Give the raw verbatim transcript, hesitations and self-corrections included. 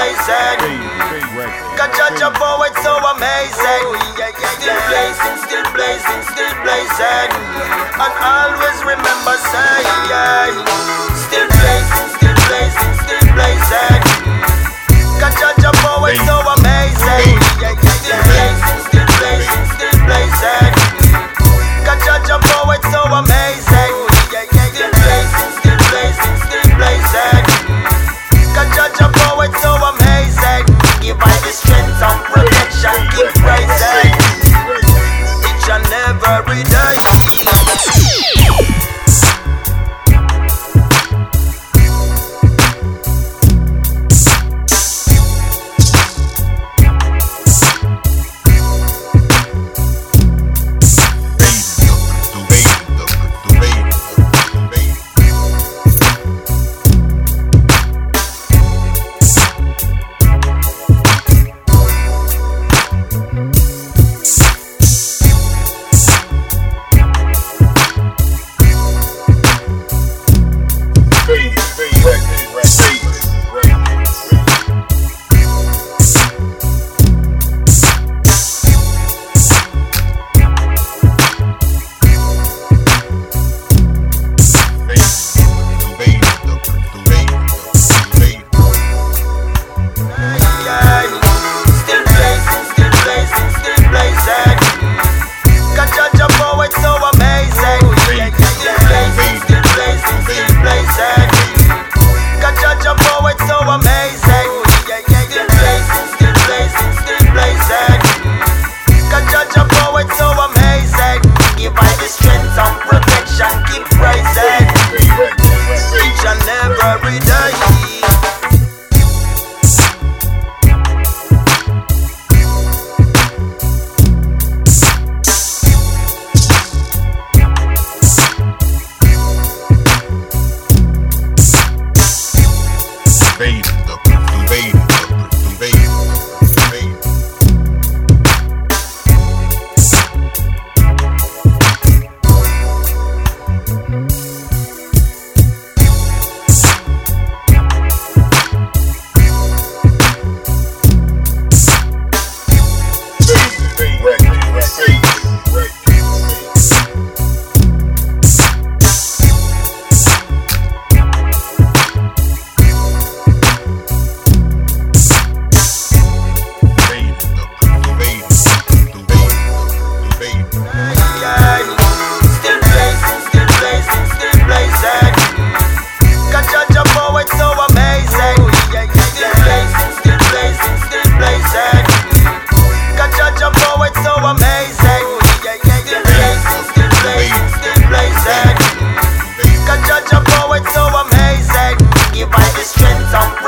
blazing. Got judge a poet so amazing. Still blazing, still blazing, still blazing. And always remember say, still blazing, still blazing, still blazing. Got judge a poet so amazing. Still blazing, still blazing, still blazing. Got judge a poet so amazing. Still blazing, still blazing, still blazing. Got judge a poet so amazing. Give I the strength and protection, keep rising. Each and every day. Give I the strength and